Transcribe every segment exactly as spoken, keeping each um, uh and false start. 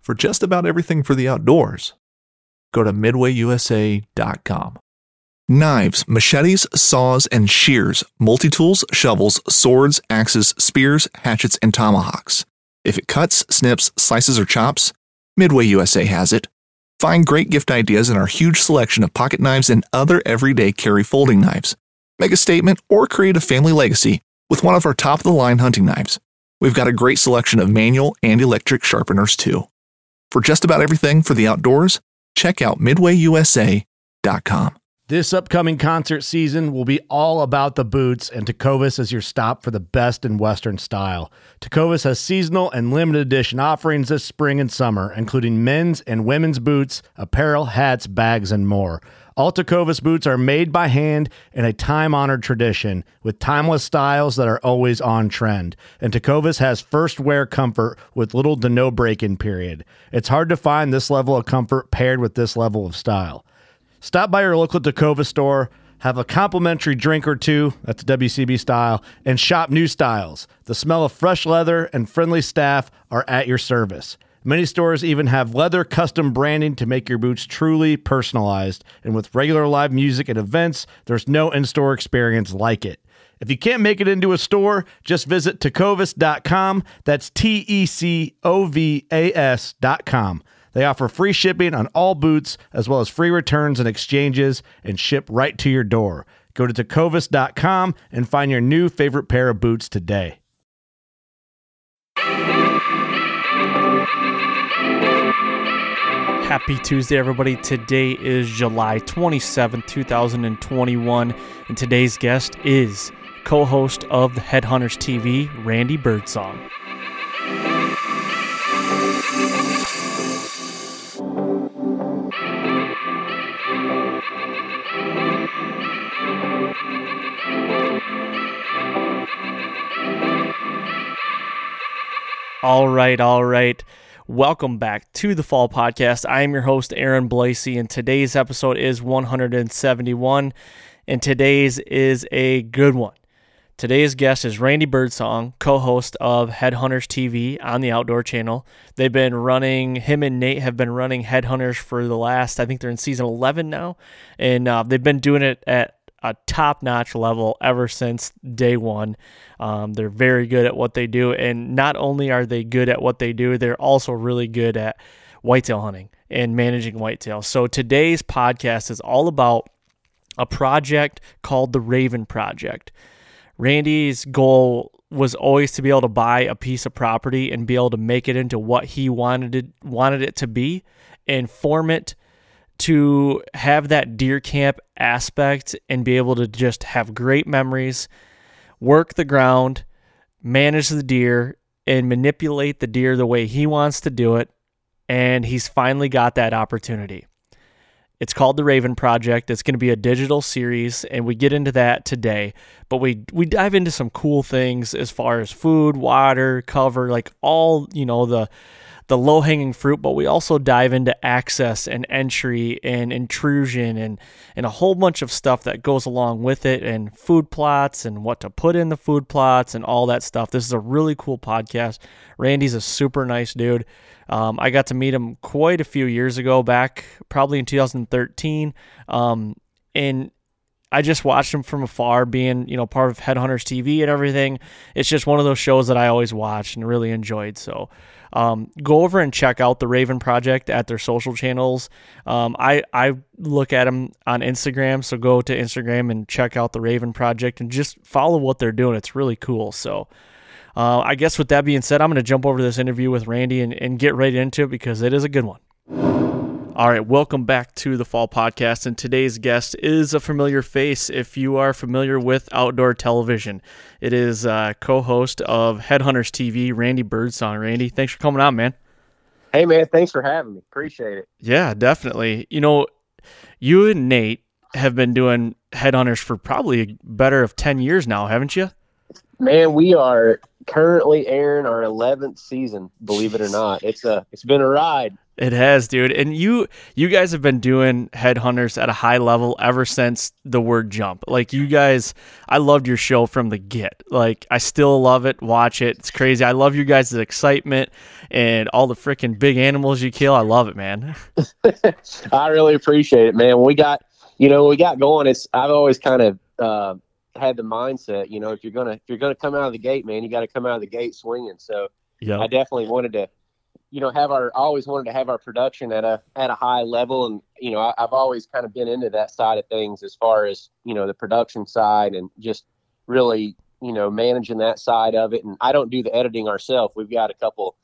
for just about everything for the outdoors. Go to midway u s a dot com. Knives, machetes, saws, and shears, multi-tools, shovels, swords, axes, spears, hatchets, and tomahawks. If it cuts, snips, slices, or chops, Midway U S A has it. Find great gift ideas in our huge selection of pocket knives and other everyday carry folding knives. Make a statement or create a family legacy with one of our top-of-the-line hunting knives. We've got a great selection of manual and electric sharpeners, too. For just about everything for the outdoors, check out midway u s a dot com. This upcoming concert season will be all about the boots, and Tecovas is your stop for the best in Western style. Tecovas has seasonal and limited edition offerings this spring and summer, including men's and women's boots, apparel, hats, bags, and more. All Tecovas boots are made by hand in a time-honored tradition with timeless styles that are always on trend. And Tecovas has first wear comfort with little to no break-in period. It's hard to find this level of comfort paired with this level of style. Stop by your local Tecovas store, have a complimentary drink or two, that's W C B style, and shop new styles. The smell of fresh leather and friendly staff are at your service. Many stores even have leather custom branding to make your boots truly personalized. And with regular live music and events, there's no in-store experience like it. If you can't make it into a store, just visit tecovas dot com. That's T E C O V A S dot com. They offer free shipping on all boots, as well as free returns and exchanges, and ship right to your door. Go to tecovas dot com and find your new favorite pair of boots today. Happy Tuesday, everybody. Today is July twenty-seventh, two thousand twenty-one, and today's guest is co-host of the Headhunters T V, Randy Birdsong. All right, all right. Welcome back to the Fall Podcast. I am your host, Aaron Blasey, and today's episode is one hundred seventy-one, and today's is a good one. Today's guest is Randy Birdsong, co-host of Headhunters T V on the Outdoor Channel. They've been running, him and Nate have been running Headhunters for the last, I think they're in season eleven now, and uh, they've been doing it at a top-notch level ever since day one. Um, they're very good at what they do, and not only are they good at what they do, they're also really good at whitetail hunting and managing whitetail. So today's podcast is all about a project called the Raven Project. Randy's goal was always to be able to buy a piece of property and be able to make it into what he wanted it, wanted it to be and form it to have that deer camp aspect and be able to just have great memories, work the ground, manage the deer, and manipulate the deer the way he wants to do it, and he's finally got that opportunity. It's called the Raven Project. It's going to be a digital series, and we get into that today, but we we dive into some cool things as far as food, water, cover, like all, you know, the the low-hanging fruit, but we also dive into access and entry and intrusion and, and a whole bunch of stuff that goes along with it, and food plots and what to put in the food plots and all that stuff. This is a really cool podcast. Randy's a super nice dude. Um, I got to meet him quite a few years ago, back probably in two thousand thirteen, um, and I just watched him from afar, being, you know, part of Headhunters T V and everything. It's just one of those shows that I always watched and really enjoyed. So um, go over and check out the Raven Project at their social channels. Um, I, I look at them on Instagram, so go to Instagram and check out the Raven Project and just follow what they're doing. It's really cool. So uh, I guess with that being said, I'm going to jump over this interview with Randy and, and get right into it because it is a good one. All right, welcome back to the Fall Podcast, and today's guest is a familiar face if you are familiar with outdoor television. It is uh, co-host of Headhunters T V, Randy Birdsong. Randy, thanks for coming on, man. Hey, man, thanks for having me. Appreciate it. Yeah, definitely. You know, you and Nate have been doing Headhunters for probably better of ten years now, haven't you? Man, we are currently airing our eleventh season, believe it or not. It's a it's been a ride. It has, dude. And you you guys have been doing Headhunters at a high level ever since the word jump. Like, you guys, I loved your show from the get. Like, I still love it. Watch it. It's crazy. I love you guys' excitement and all the freaking big animals you kill. I love it, man. I really appreciate it, man. When we got, you know, when we got going, it's I've always kind of uh, had the mindset, you know, if you're gonna if you're gonna come out of the gate, man, you got to come out of the gate swinging. So yeah, I definitely wanted to, you know, have our, I always wanted to have our production at a, at a high level. And, you know, I, I've always kind of been into that side of things as far as, you know, the production side and just really, you know, managing that side of it. And I don't do the editing ourselves. We've got a couple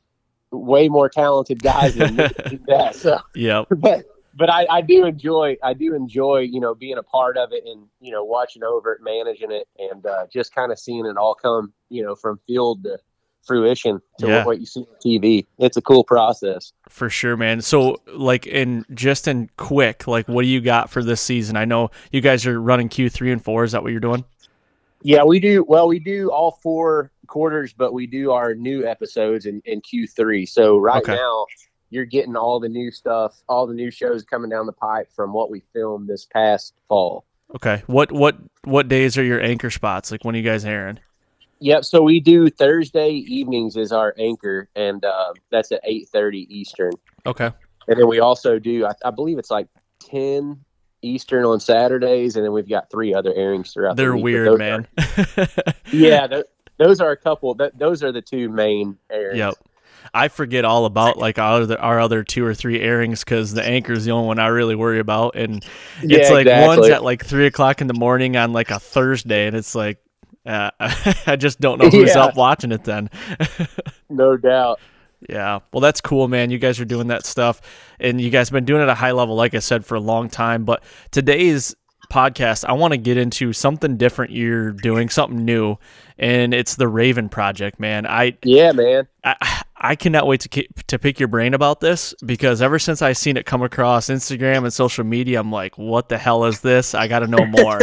way more talented guys than me to do that. So, yeah, but, but I, I do enjoy, I do enjoy, you know, being a part of it and, you know, watching over it, managing it, and uh, just kind of seeing it all come, you know, from field to fruition to yeah. what you see on T V. It's a cool process. For sure, man. So, like, in just in quick, like, what do you got for this season? I know you guys are running Q three and four. Is that what you're doing? Yeah, we do. Well, we do all four quarters, but we do our new episodes in, in Q three. So right okay. now you're getting all the new stuff, all the new shows coming down the pipe from what we filmed this past fall. Okay. What, what, what days are your anchor spots? Like, when are you guys airing? Yep. So we do Thursday evenings is our anchor, and uh, that's at eight thirty Eastern. Okay. And then we also do, I, I believe it's like ten Eastern on Saturdays, and then we've got three other airings throughout They're the week. weird, man. Are, yeah, th- those are a couple. Th- those are the two main airings. Yep. I forget all about like our other, our other two or three airings because the anchor is the only one I really worry about, and it's yeah, like exactly. one's at like three o'clock in the morning on like a Thursday, and it's like. Uh, I just don't know who's yeah. up watching it then. No doubt. Yeah. Well, that's cool, man. You guys are doing that stuff, and you guys have been doing it at a high level, like I said, for a long time. But today's podcast, I want to get into something different you're doing, something new, and it's the Raven Project, man. I Yeah, man. I, I cannot wait to to pick your brain about this, because ever since I seen it come across Instagram and social media, I'm like, what the hell is this? I got to know more.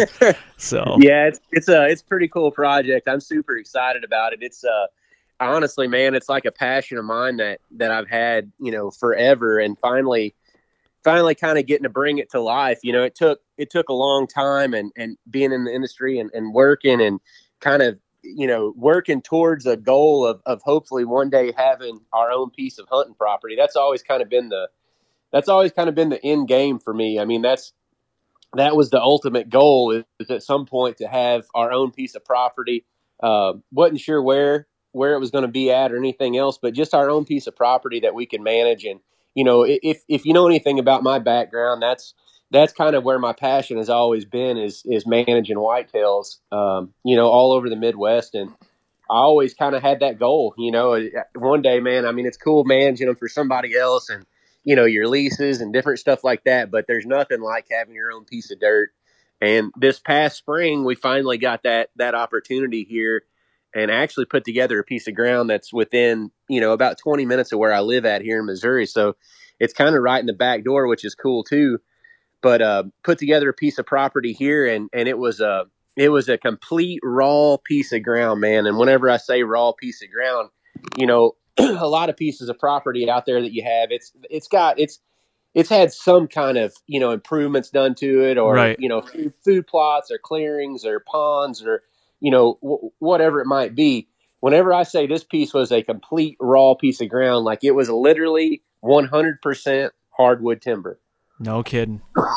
So yeah, it's it's a it's a pretty cool project. I'm super excited about it. It's uh honestly, man, it's like a passion of mine that that I've had, you know, forever, and finally finally kind of getting to bring it to life. You know, it took it took a long time, and and being in the industry and, and working and kind of, you know, working towards a goal of, of hopefully one day having our own piece of hunting property. That's always kind of been the, that's always kind of been the end game for me. I mean, that's, that was the ultimate goal, is, is at some point to have our own piece of property. Uh, wasn't sure where, where it was going to be at or anything else, but just our own piece of property that we can manage. And, you know, if, if you know anything about my background, that's, that's kind of where my passion has always been, is, is managing whitetails, um, you know, all over the Midwest. And I always kind of had that goal, you know, one day, man, I mean, it's cool managing them for somebody else and, you know, your leases and different stuff like that, but there's nothing like having your own piece of dirt. And this past spring, we finally got that, that opportunity here, and actually put together a piece of ground that's within, you know, about twenty minutes of where I live at here in Missouri. So it's kind of right in the back door, which is cool too. But uh, put together a piece of property here, and, and it was a it was a complete raw piece of ground, man. And whenever I say raw piece of ground, you know, a lot of pieces of property out there that you have, it's it's got it's it's had some kind of, you know, improvements done to it, or right. you know, food, food plots or clearings or ponds or, you know, w- whatever it might be. Whenever I say this piece was a complete raw piece of ground, like it was literally one hundred percent hardwood timber. No kidding.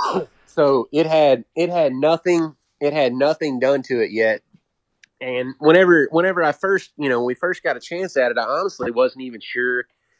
So it had it had nothing it had nothing done to it yet. And whenever whenever I first, you know, when we first got a chance at it, I honestly wasn't even sure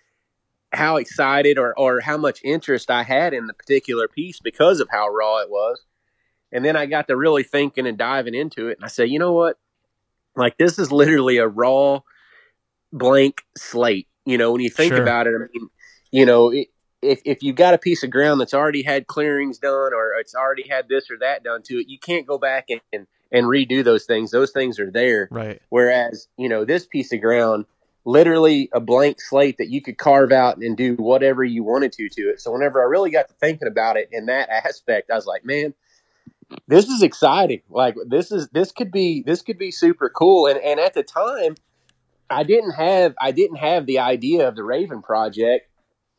how excited or, or how much interest I had in the particular piece because of how raw it was. And then I got to really thinking and diving into it, and I said, you know what? Like, this is literally a raw blank slate. You know, when you think Sure. about it, I mean, you know, it, if if you've got a piece of ground that's already had clearings done, or it's already had this or that done to it, you can't go back and, and, and redo those things. Those things are there. Right. Whereas, you know, this piece of ground, literally a blank slate that you could carve out and do whatever you wanted to to it. So whenever I really got to thinking about it in that aspect, I was like, man, this is exciting. Like, this is this could be this could be super cool. And and at the time, I didn't have I didn't have the idea of the Raven project,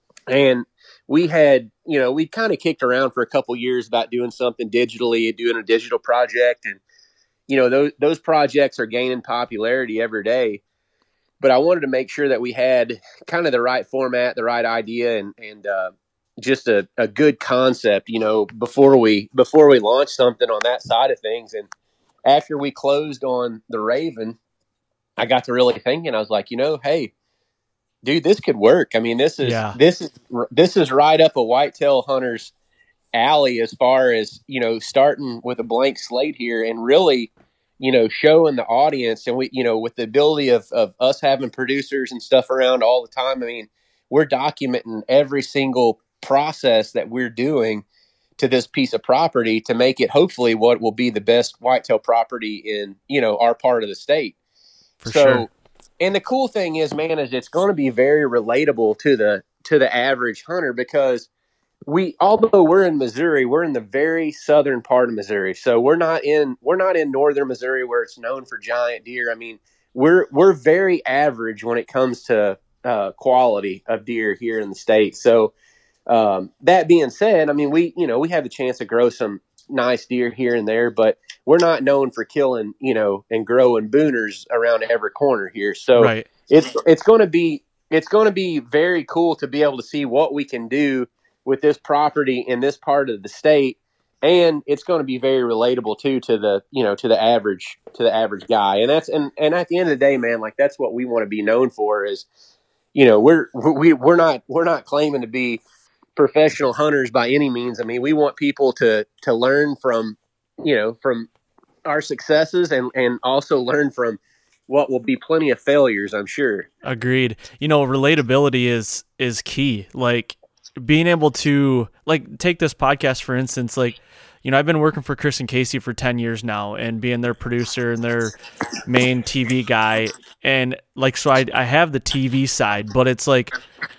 and we had you know we kind of kicked around for a couple years about doing something digitally, doing a digital project, and you know those those projects are gaining popularity every day. But I wanted to make sure that we had kind of the right format, the right idea, and and uh, just a, a good concept, you know, before we before we launched something on that side of things. And after we closed on the Raven, I got to really thinking. I was like, you know, hey, dude, this could work. I mean, this is Yeah. this is this is right up a whitetail hunter's alley as far as you know, starting with a blank slate here and really, you know, showing the audience, and we, you know, with the ability of, of us having producers and stuff around all the time. I mean, we're documenting every single process that we're doing to this piece of property to make it hopefully what will be the best whitetail property in, you know, our part of the state. For so, sure. And the cool thing is, man, is it's going to be very relatable to the, to the average hunter, because we, although we're in Missouri, we're in the very southern part of Missouri. So we're not in, we're not in northern Missouri where it's known for giant deer. I mean, we're, we're very average when it comes to uh, quality of deer here in the state. So um, that being said, I mean, we, you know, we have the chance to grow some nice deer here and there, but we're not known for killing, you know, and growing booners around every corner here. So Right. it's, it's going to be, it's going to be very cool to be able to see what we can do with this property in this part of the state. And it's going to be very relatable too, to the, you know, to the average, to the average guy. And that's, and, and at the end of the day, man, like that's what we want to be known for is, you know, we're, we, we're not, we're not claiming to be professional hunters by any means. I mean, we want people to, to learn from, you know, from our successes and, and also learn from what will be plenty of failures, I'm sure. Agreed. You know, relatability is, is key. Like, being able to, like, take this podcast, for instance, like, you know, I've been working for Chris and Casey for ten years now and being their producer and their main T V guy. And like, so I, I have the T V side, but it's like,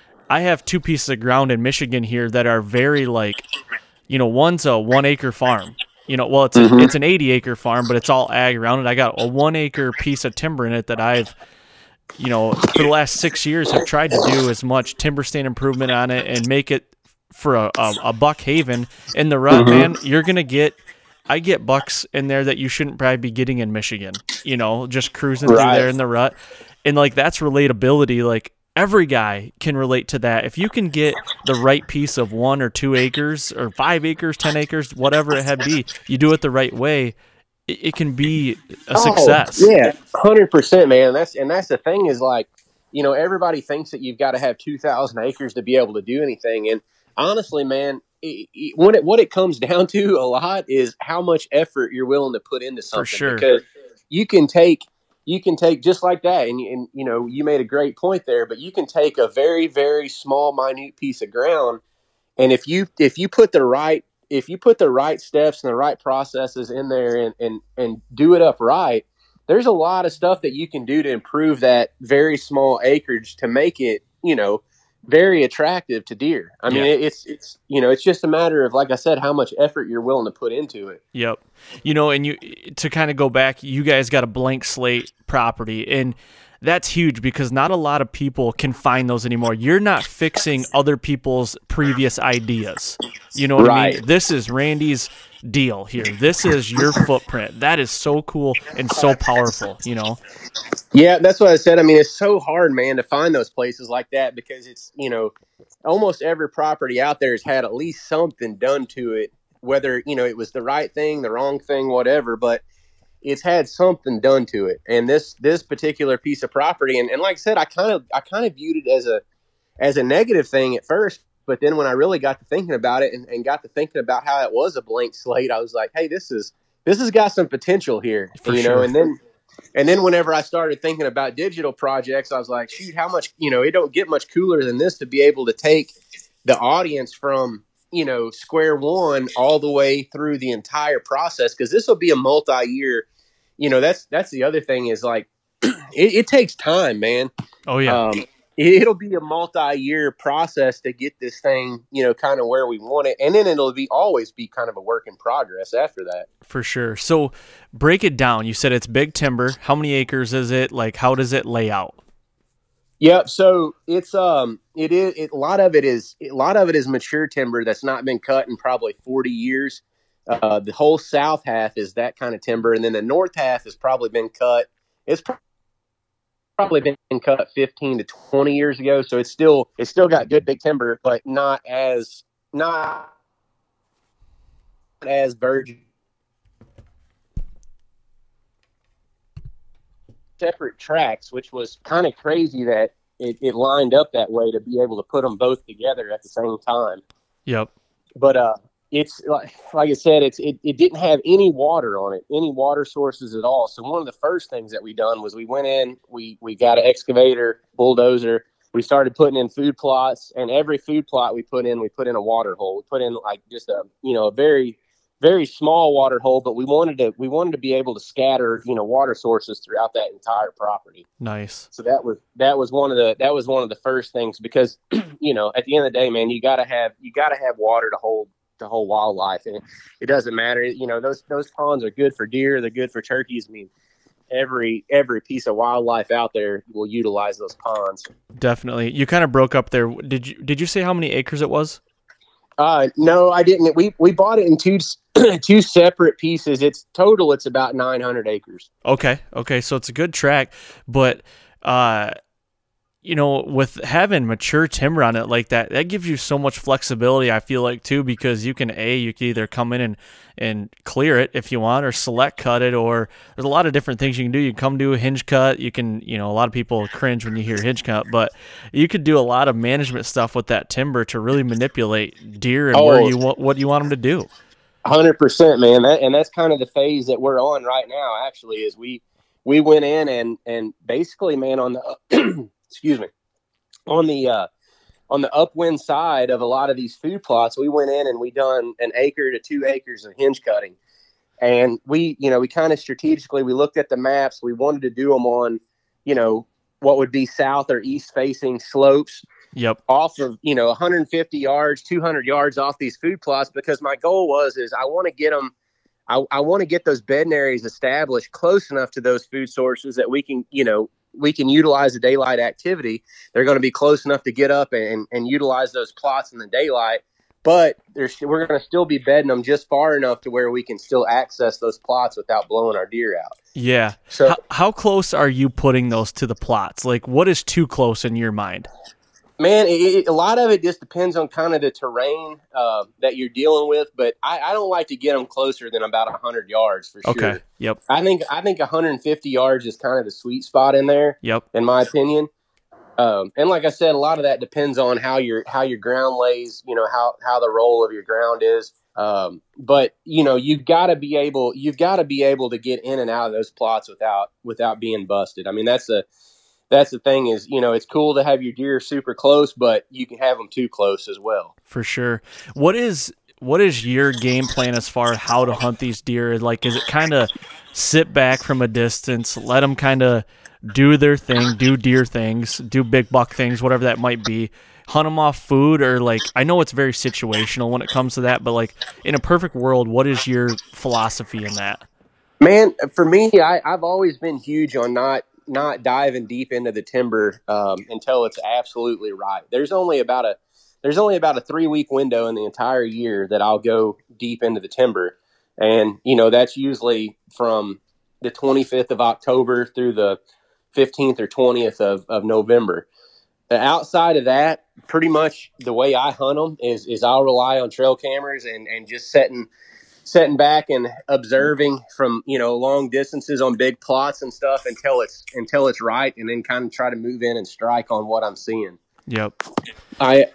I have two pieces of ground in Michigan here that are very like, you know, one's a one acre farm, you know, well, it's, Mm-hmm. a, it's an eighty acre farm, but it's all ag around it. I got a one acre piece of timber in it that I've, you know, for the last six years have tried to do as much timber stand improvement on it and make it for a, a, a buck haven in the rut, Mm-hmm. man. You're going to get, I get bucks in there that you shouldn't probably be getting in Michigan, you know, just cruising Right. through there in the rut. And like, that's relatability. Like every guy can relate to that. If you can get the right piece of one or two acres or five acres, ten acres, whatever it had be, you do it the right way, it can be a success. Oh, yeah, one hundred percent, man. That's and that's the thing is like, you know, everybody thinks that you've got to have two thousand acres to be able to do anything. And honestly, man, it, it, when it, what it comes down to a lot is how much effort you're willing to put into something. For sure. Because you can take, you can take just like that. And, and, you know, you made a great point there, but you can take a very, very small, minute piece of ground. And if you, if you put the right, if you put the right steps and the right processes in there and, and, and do it up right, there's a lot of stuff that you can do to improve that very small acreage to make it, you know, very attractive to deer. I mean, Yeah. it, it's, it's, you know, it's just a matter of, like I said, how much effort you're willing to put into it. Yep. You know, and you, to kind of go back, you guys got a blank slate property, and that's huge because not a lot of people can find those anymore. You're not fixing other people's previous ideas. You know what I Right. mean? This is Randy's deal here. This is your footprint. That is so cool and so powerful, you know? Yeah, that's what I said. I mean, it's so hard, man, to find those places like that because it's, you know, almost every property out there has had at least something done to it, whether, you know, it was the right thing, the wrong thing, whatever, but it's had something done to it. And this, this particular piece of property, and, and like I said, I kind of, I kind of viewed it as a, as a negative thing at first, but then when I really got to thinking about it and, and got to thinking about how it was a blank slate, I was like, hey, this is, this has got some potential here, For you sure. know, and then, and then whenever I started thinking about digital projects, I was like, shoot, how much, you know, it don't get much cooler than this to be able to take the audience from, you know, square one all the way through the entire process. Cause this will be a multi-year, you know, that's, that's the other thing is like, it, it takes time, man. Oh, yeah. Um, it'll be a multi-year process to get this thing, you know, kind of where we want it. And then it'll be always be kind of a work in progress after that. For sure. So break it down. You said it's big timber. How many acres is it? Like, how does it lay out? Yep. So it's, um, it is, it, a lot of it is, a lot of it is mature timber that's not been cut in probably forty years. Uh, the whole south half is that kind of timber. And then the north half has probably been cut. It's probably probably been cut fifteen to twenty years ago. So it's still, it's still got good big timber, but not as, not as virgin. Separate tracks, which was kind of crazy that it, it lined up that way to be able to put them both together at the same time. Yep. But, uh, it's like, like I said, it's, it, it didn't have any water on it, any water sources at all. So one of the first things that we done was we went in, we, we got an excavator, bulldozer. We started putting in food plots, and every food plot we put in, we put in a water hole. We put in like just a, you know, a very, very small water hole, but we wanted to, we wanted to be able to scatter, you know, water sources throughout that entire property. Nice. So that was, that was one of the, that was one of the first things because, you know, at the end of the day, man, you gotta have, you gotta have water to hold the whole wildlife, and it doesn't matter, you know, those those ponds are good for deer, they're good for turkeys. I mean, every every piece of wildlife out there will utilize those ponds. Definitely. You kind of broke up there. Did you did you say how many acres it was? Uh no, I didn't. We we bought it in two two separate pieces. It's total it's about nine hundred acres. Okay. Okay, so it's a good track, but uh you know, with having mature timber on it like that, that gives you so much flexibility, I feel like, too, because you can, A, you can either come in and, and clear it if you want, or select cut it, or there's a lot of different things you can do. You can come do a hinge cut. You can, you know, a lot of people cringe when you hear hinge cut, but you could do a lot of management stuff with that timber to really manipulate deer and oh, where you want, what you want them to do. one hundred percent, man. That, and that's kind of the phase that we're on right now, actually, is we, we went in and, and basically, man, on the excuse me, on the uh, on the upwind side of a lot of these food plots, we went in and we done an acre to two acres of hinge cutting. And we, you know, we kind of strategically, we looked at the maps. We wanted to do them on, you know, what would be south or east facing slopes. Yep. Off of, you know, one hundred fifty yards, two hundred yards off these food plots, because my goal was, is I want to get them, I, I want to get those bedding areas established close enough to those food sources that we can, you know, we can utilize the daylight activity. They're going to be close enough to get up and, and utilize those plots in the daylight, but there's, we're going to still be bedding them just far enough to where we can still access those plots without blowing our deer out. Yeah. So how, how close are you putting those to the plots? Like, what is too close in your mind? Man, it, it, a lot of it just depends on kind of the terrain uh, that you're dealing with, but I, I don't like to get them closer than about one hundred yards for sure. Okay, yep. I think I think one hundred fifty yards is kind of the sweet spot in there, yep, in my opinion. Um, and like I said, a lot of that depends on how your how your ground lays, you know, how, how the roll of your ground is. Um, but, you know, you've got to be able you've got to be able to get in and out of those plots without without being busted. I mean, that's a That's the thing is, you know, it's cool to have your deer super close, but you can have them too close as well. For sure. What is what is your game plan as far as how to hunt these deer? Like, is it kind of sit back from a distance, let them kind of do their thing, do deer things, do big buck things, whatever that might be, hunt them off food? Or, like, I know it's very situational when it comes to that, but, like, in a perfect world, what is your philosophy in that? Man, for me, I, I've always been huge on not not diving deep into the timber um, until it's absolutely right. There's only about a there's only about a three week window in the entire year that I'll go deep into the timber, and you know that's usually from the twenty-fifth of October through the fifteenth or twentieth of, of November. Outside of that, pretty much the way I hunt them is is I'll rely on trail cameras and and just setting. setting back and observing from, you know, long distances on big plots and stuff until it's, until it's right. And then kind of try to move in and strike on what I'm seeing. Yep. I,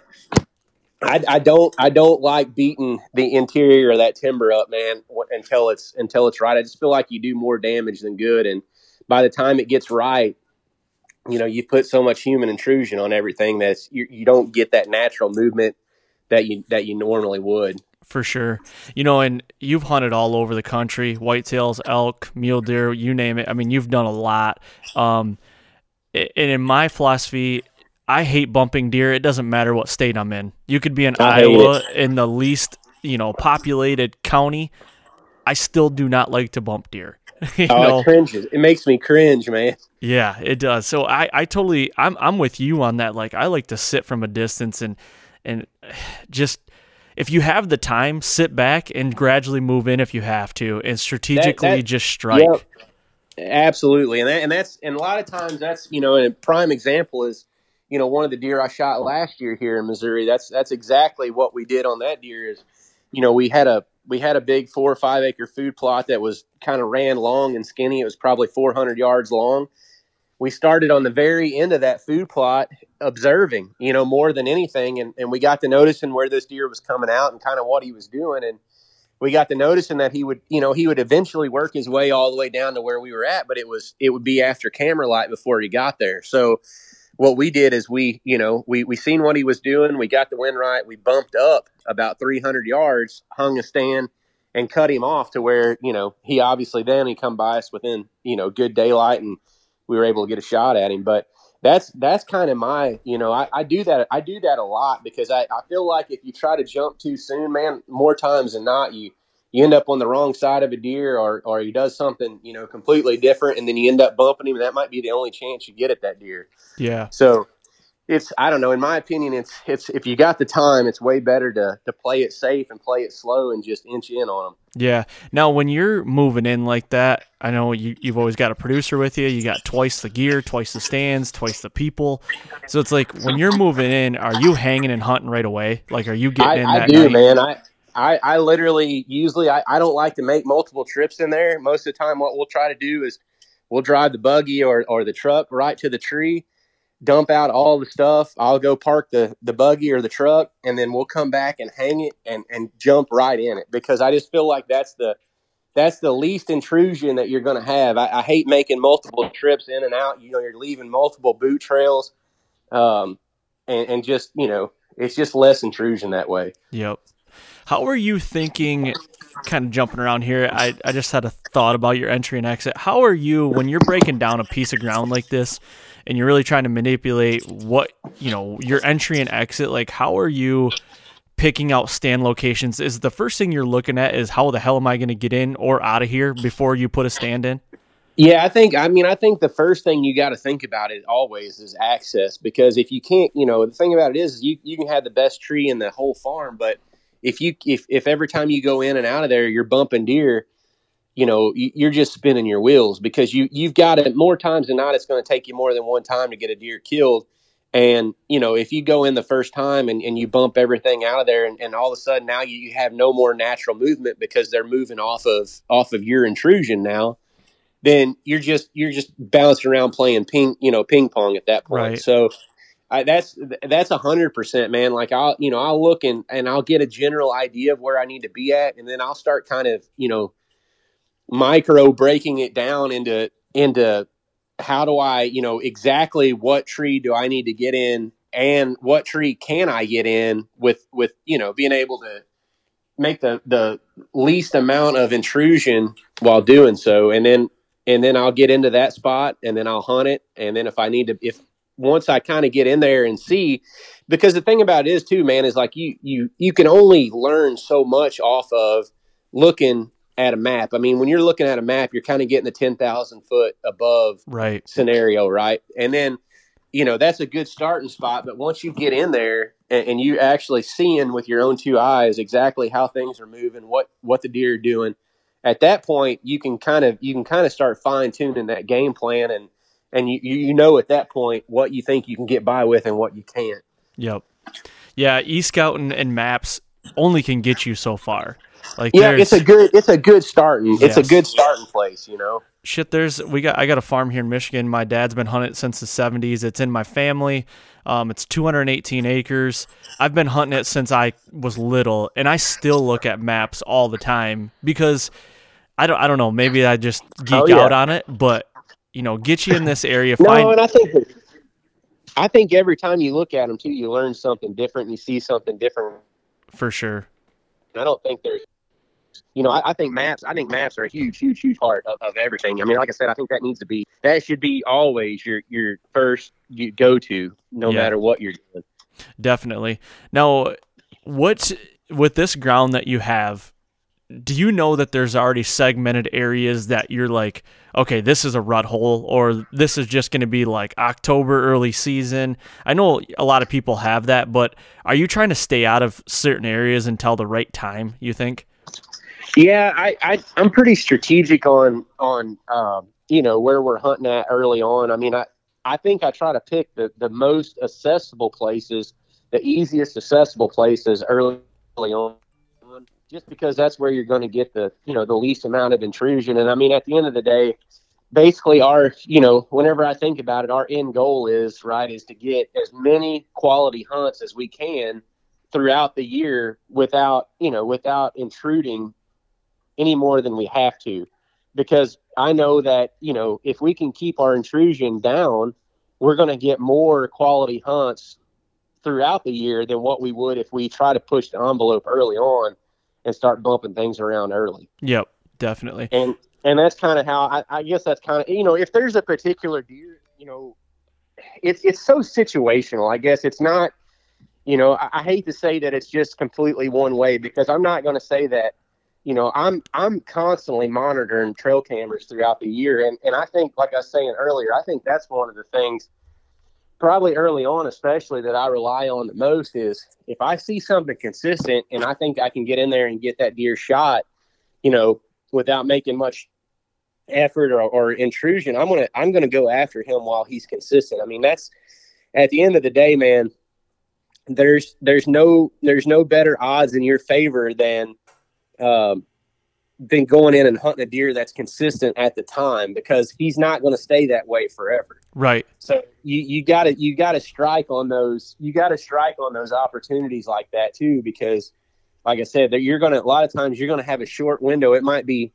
I, I don't, I don't like beating the interior of that timber up, man, until it's, until it's right. I just feel like you do more damage than good. And by the time it gets right, you know, you put so much human intrusion on everything that's, you, you don't get that natural movement that you, that you normally would. For sure. You know, and you've hunted all over the country, whitetails, elk, mule deer, you name it. I mean, you've done a lot. Um, and in my philosophy, I hate bumping deer. It doesn't matter what state I'm in. You could be in I Iowa in the least, you know, populated county. I still do not like to bump deer. you oh, know? it cringes. It makes me cringe, man. Yeah, it does. So I, I totally, I'm, I'm with you on that. Like, I like to sit from a distance and, and just, if you have the time, sit back and gradually move in if you have to, and strategically that, that, just strike. Yep. Absolutely. And that, and that's, and a lot of times that's, you know, a prime example is, you know, one of the deer I shot last year here in Missouri. That's, that's exactly what we did on that deer is, you know, we had a, we had a big four or five acre food plot that was kind of ran long and skinny. It was probably four hundred yards long. We started on the very end of that food plot observing, you know, more than anything. And, and we got to noticing where this deer was coming out and kind of what he was doing. And we got to noticing that he would, you know, he would eventually work his way all the way down to where we were at, but it was, it would be after camera light before he got there. So what we did is we, you know, we, we seen what he was doing. We got the wind right. We bumped up about three hundred yards, hung a stand and cut him off to where, you know, he obviously then he come by us within, you know, good daylight and we were able to get a shot at him. But that's, that's kind of my, you know, I, I do that. I do that a lot because I, I feel like if you try to jump too soon, man, more times than not, you, you end up on the wrong side of a deer or, or he does something, you know, completely different. And then you end up bumping him. And that might be the only chance you get at that deer. Yeah. So it's, I don't know, in my opinion, it's, it's, if you got the time, it's way better to, to play it safe and play it slow and just inch in on them. Yeah. Now, when you're moving in like that, I know you, you've always got a producer with you. You got twice the gear, twice the stands, twice the people. So it's like when you're moving in, are you hanging and hunting right away? Like, are you getting I, in I that do, night? man. I, I, I literally, usually, I, I don't like to make multiple trips in there. Most of the time, what we'll try to do is we'll drive the buggy or, or the truck right to the tree, dump out all the stuff. I'll go park the, the buggy or the truck, and then we'll come back and hang it and, and jump right in it because I just feel like that's the that's the least intrusion that you're going to have. I, I hate making multiple trips in and out. You know, you're leaving multiple boot trails, um, and, and just, you know, it's just less intrusion that way. Yep. How are you thinking, kind of jumping around here, I, I just had a thought about your entry and exit. How are you, when you're breaking down a piece of ground like this and you're really trying to manipulate what, you know, your entry and exit, like how are you picking out stand locations? Is the first thing you're looking at is how the hell am I going to get in or out of here before you put a stand in? Yeah, I think, I mean, I think the first thing you got to think about it always is access, because if you can't, you know, the thing about it is, is you, you can have the best tree in the whole farm, but if you, if, if every time you go in and out of there, you're bumping deer, you know, you're just spinning your wheels because you, you've got it more times than not. It's going to take you more than one time to get a deer killed. And, you know, if you go in the first time and, and you bump everything out of there and, and all of a sudden now you, you have no more natural movement because they're moving off of, off of your intrusion now, then you're just, you're just bouncing around playing ping, you know, ping pong at that point. Right. So I, that's, that's a hundred percent, man. Like I'll, you know, I'll look and, and I'll get a general idea of where I need to be at. And then I'll start kind of, you know, micro breaking it down into, into, how do I, you know, exactly what tree do I need to get in and what tree can I get in with, with, you know, being able to make the, the least amount of intrusion while doing so. And then, and then I'll get into that spot and then I'll hunt it. And then if I need to, if once I kind of get in there and see, because the thing about it is too, man, is like you, you, you can only learn so much off of looking at a map. I mean, when you're looking at a map, you're kind of getting the ten thousand foot above right scenario. Right. And then, you know, that's a good starting spot. But once you get in there and, and you actually seeing with your own two eyes exactly how things are moving, what, what the deer are doing at that point, you can kind of, you can kind of start fine tuning that game plan. And, and you, you know, at that point, what you think you can get by with and what you can't. Yep. Yeah. E-scouting and maps only can get you so far. Like yeah, it's a good, it's a good starting, yes. it's a good starting place, you know? Shit, there's, we got, I got a farm here in Michigan. My dad's been hunting it since the seventies. It's in my family. Um, it's two hundred eighteen acres. I've been hunting it since I was little, and I still look at maps all the time because I don't, I don't know, maybe I just geek oh, yeah. out on it, but you know, get you in this area. no, find... and I think, that, I think every time you look at them too, you learn something different and you see something different. For sure. I don't think there's you know, I, I think maps, I think maps are a huge, huge, huge part of, of everything. I mean, like I said, I think that needs to be, that should be always your, your first you go to, no yeah. matter what you're doing. Definitely. Now, what, with this ground that you have, do you know that there's already segmented areas that you're like, okay, this is a rut hole, or this is just going to be like October, early season? I know a lot of people have that, but are you trying to stay out of certain areas until the right time, you think? Yeah, I, I I'm pretty strategic on on um, you know, where we're hunting at early on. I mean, I I think I try to pick the the most accessible places, the easiest accessible places early on, just because that's where you're going to get the, you know, the least amount of intrusion. And I mean, at the end of the day, basically our, you know, whenever I think about it, our end goal is, right, is to get as many quality hunts as we can throughout the year without, you know, without intruding any more than we have to. Because I know that, you know, if we can keep our intrusion down, we're going to get more quality hunts throughout the year than what we would if we try to push the envelope early on and start bumping things around early. Yep, definitely. And and that's kind of how I, I guess that's kind of, you know, if there's a particular deer, you know, it's it's so situational. I guess it's not, you know, I, I hate to say that it's just completely one way, because I'm not going to say that, you know, I'm I'm constantly monitoring trail cameras throughout the year. And, and I think, like I was saying earlier, I think that's one of the things probably early on, especially, that I rely on the most is if I see something consistent and I think I can get in there and get that deer shot, you know, without making much effort or, or intrusion, I'm going to, I'm going to go after him while he's consistent. I mean, that's, at the end of the day, man, there's, there's no, there's no better odds in your favor than, um, than going in and hunting a deer that's consistent at the time, because he's not going to stay that way forever. Right. So you, you gotta, you gotta strike on those, you gotta strike on those opportunities like that too, because like I said, that you're going to, a lot of times you're going to have a short window. It might be,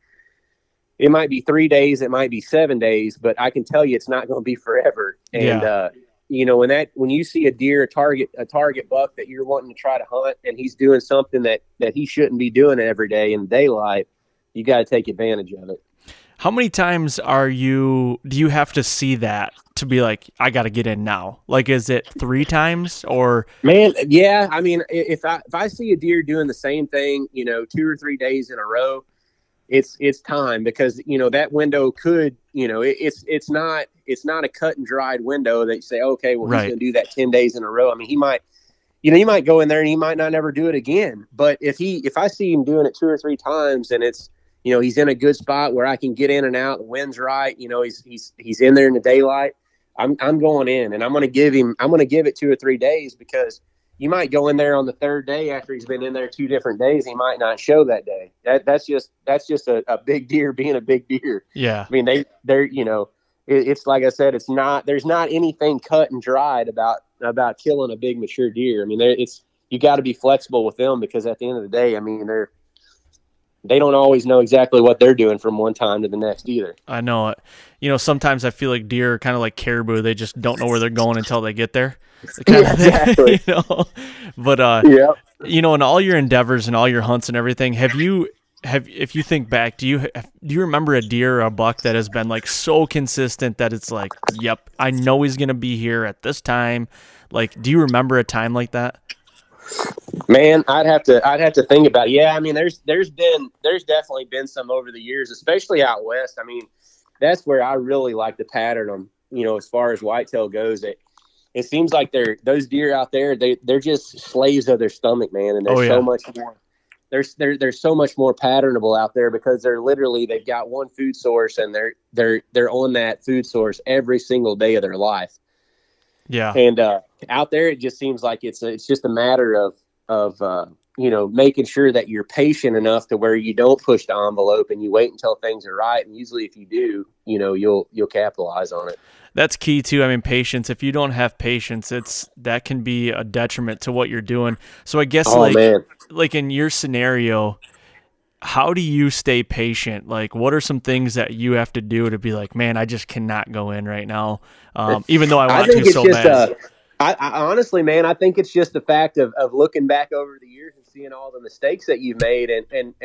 it might be three days, it might be seven days, but I can tell you it's not going to be forever. And, yeah. uh, you know, when that, when you see a deer, a target, a target buck that you're wanting to try to hunt, and he's doing something that, that he shouldn't be doing every day in daylight, you got to take advantage of it. How many times are you, do you have to see that to be like, I got to get in now? Like, is it three times or? Man, yeah. I mean, if I, if I see a deer doing the same thing, you know, two or three days in a row, it's, it's time, because, you know, that window could, you know, it, it's, it's not, it's not a cut and dried window that you say, okay, well, right. he's going to do that ten days in a row. I mean, he might, you know, he might go in there and he might not never do it again. But if he, if I see him doing it two or three times and it's, you know, he's in a good spot where I can get in and out, the wind's right, you know, he's, he's, he's in there in the daylight, I'm, I'm going in, and I'm going to give him, I'm going to give it two or three days, because you might go in there on the third day after he's been in there two different days. He might not show that day. That that's just, that's just a, a big deer being a big deer. Yeah. I mean, they, they're, you know, it, it's like I said, it's not, there's not anything cut and dried about, about killing a big mature deer. I mean, it's, you got to be flexible with them, because at the end of the day, I mean, they're, they don't always know exactly what they're doing from one time to the next either. I know it. You know, sometimes I feel like deer are kind of like caribou. They just don't know where they're going until they get there. Kind yeah, of exactly. You know? But, uh, yeah. you know, in all your endeavors and all your hunts and everything, have you, have, if you think back, do you, do you remember a deer or a buck that has been like so consistent that it's like, yep, I know he's going to be here at this time? Like, do you remember a time like that? Man, I'd have to, I'd have to think about it. Yeah. I mean, there's, there's been, there's definitely been some over the years, especially out West. I mean, that's where I really like the pattern them, you know, as far as whitetail goes. It, it seems like they're, those deer out there, they, they're just slaves of their stomach, man. And there's oh, yeah. so much more, there's, there, there's so much more patternable out there, because they're literally, they've got one food source, and they're, they're, they're on that food source every single day of their life. Yeah. And, uh, out there, it just seems like it's, it's just a matter of, of, uh, you know, making sure that you're patient enough to where you don't push the envelope and you wait until things are right. And usually if you do, you know, you'll, you'll capitalize on it. That's key too. I mean, patience, if you don't have patience, it's, that can be a detriment to what you're doing. So I guess oh, like, man. like in your scenario, how do you stay patient? Like, what are some things that you have to do to be like, man, I just cannot go in right now. Um, even though I want I to so just, bad. Uh, I, I honestly, man, I think it's just the fact of, of looking back over the years and seeing all the mistakes that you've made, and, and, and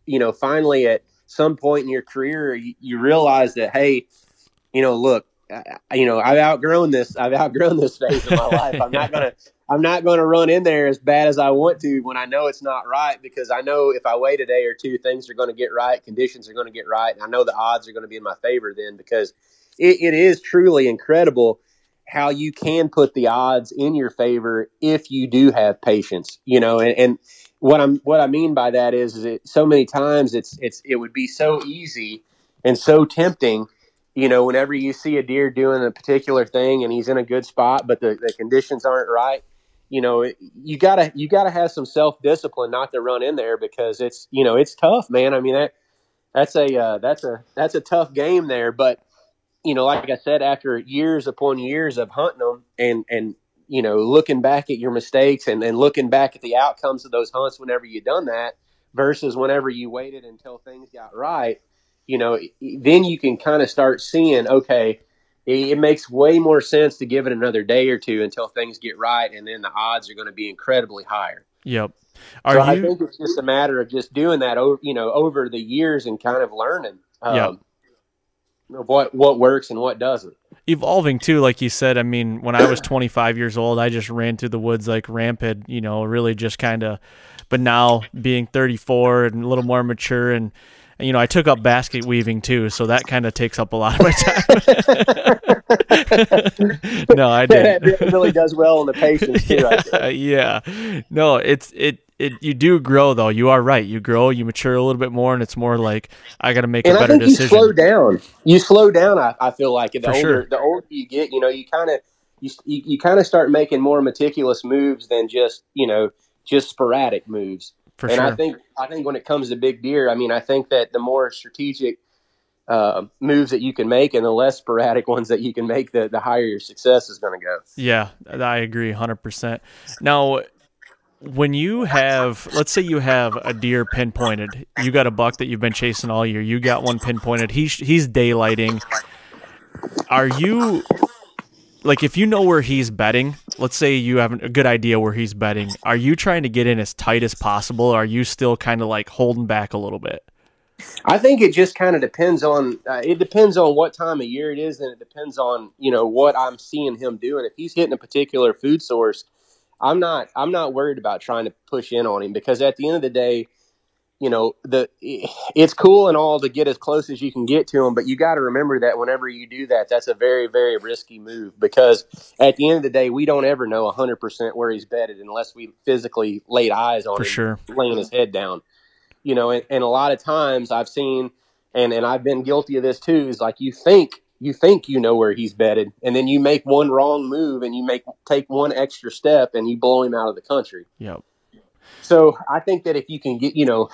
you know, finally at some point in your career, you, you realize that, hey, you know, look, I, you know, I've outgrown this. I've outgrown this phase of my life. I'm not gonna, I'm not gonna run in there as bad as I want to when I know it's not right, because I know if I wait a day or two, things are going to get right, conditions are going to get right, and I know the odds are going to be in my favor then, because it, it is truly incredible how you can put the odds in your favor if you do have patience. You know, and, and what I'm, what I mean by that is, is it so many times it's, it's, it would be so easy and so tempting. You know, whenever you see a deer doing a particular thing and he's in a good spot, but the, the conditions aren't right, you know, you gotta, you gotta have some self-discipline not to run in there, because it's, you know, it's tough, man. I mean, that, that's a, uh, that's a, that's a tough game there. But, you know, like I said, after years upon years of hunting them and, and, you know, looking back at your mistakes and, and looking back at the outcomes of those hunts, whenever you done that versus whenever you waited until things got right, you know, then you can kind of start seeing, okay, it makes way more sense to give it another day or two until things get right, and then the odds are going to be incredibly higher. Yep. Are so you... I think it's just a matter of just doing that over, you know, over the years and kind of learning um, yep. what what works and what doesn't. Evolving too, like you said. I mean, when I was twenty-five years old, I just ran through the woods like rampant, you know, really just kind of. But now being thirty-four and a little more mature, and you know, I took up basket weaving too, so that kind of takes up a lot of my time. No, I didn't. It really does well in the patience too. Yeah, I yeah. No, it's it it you do grow though. You are right. You grow, you mature a little bit more, and it's more like I got to make and a better I think decision. You slow down. You slow down. I, I feel like the For older sure. the older you get, you know, you kind of you you, you kind of start making more meticulous moves than just you know just sporadic moves. For and sure. I think I think when it comes to big deer, I mean, I think that the more strategic uh, moves that you can make and the less sporadic ones that you can make, the, the higher your success is going to go. Yeah, I agree one hundred percent. Now, when you have, let's say you have a deer pinpointed, you got a buck that you've been chasing all year, you got one pinpointed, he's, he's daylighting. Are you... Like, if you know where he's bedding, let's say you have a good idea where he's bedding, are you trying to get in as tight as possible, or are you still kind of like holding back a little bit? I think it just kind of depends on, uh, it depends on what time of year it is, and it depends on, you know, what I'm seeing him doing. If he's hitting a particular food source, I'm not, I'm not worried about trying to push in on him, because at the end of the day, you know, the it's cool and all to get as close as you can get to him, but you got to remember that whenever you do that, that's a very, very risky move, because at the end of the day, we don't ever know one hundred percent where he's bedded unless we physically laid eyes on For him sure. laying his head down. You know, and, and a lot of times I've seen, and, and I've been guilty of this too, is like you think you think you know where he's bedded, and then you make one wrong move and you make take one extra step and you blow him out of the country. Yep. So I think that if you can get, you know,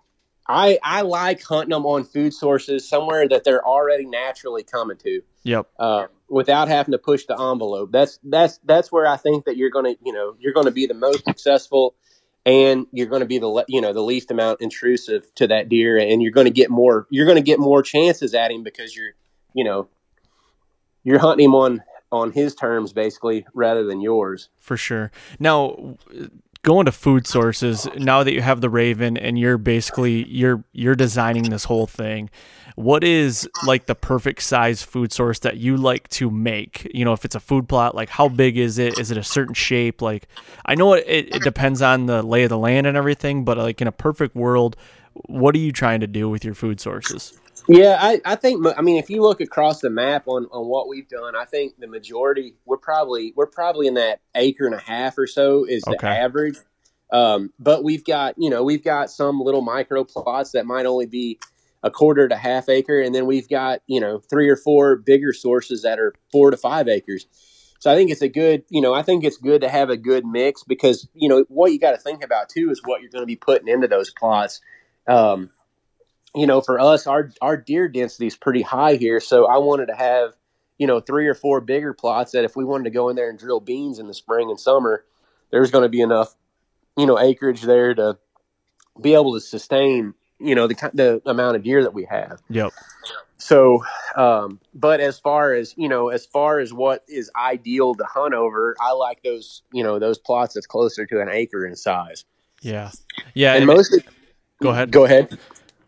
I I like hunting them on food sources somewhere that they're already naturally coming to. Yep. Uh, without having to push the envelope. That's that's that's where I think that you're gonna, you know, you're gonna be the most successful, and you're gonna be the le- you know the least amount intrusive to that deer, and you're gonna get more you're gonna get more chances at him because you're you know you're hunting him on on his terms basically rather than yours. For sure. Now, going to food sources, now that you have the Raven and you're basically you're you're designing this whole thing, what is like the perfect size food source that you like to make? You know, if it's a food plot, like how big is it? Is it a certain shape? Like, I know it, it, it depends on the lay of the land and everything, but like in a perfect world, what are you trying to do with your food sources? Yeah, I, I think, I mean, if you look across the map on, on what we've done, I think the majority, we're probably, we're probably in that acre and a half or so is the Okay. average. Um, but we've got, you know, we've got some little micro plots that might only be a quarter to half acre. And then we've got, you know, three or four bigger sources that are four to five acres. So I think it's a good, you know, I think it's good to have a good mix because, you know, what you got to think about too is what you're going to be putting into those plots. Um, you know, for us, our, our deer density is pretty high here. So I wanted to have, you know, three or four bigger plots that if we wanted to go in there and drill beans in the spring and summer, there's going to be enough, you know, acreage there to be able to sustain, you know, the the amount of deer that we have. Yep. So, um, but as far as, you know, as far as what is ideal to hunt over, I like those, you know, those plots that's closer to an acre in size. Yeah. Yeah. And and most of, Go ahead. Go ahead.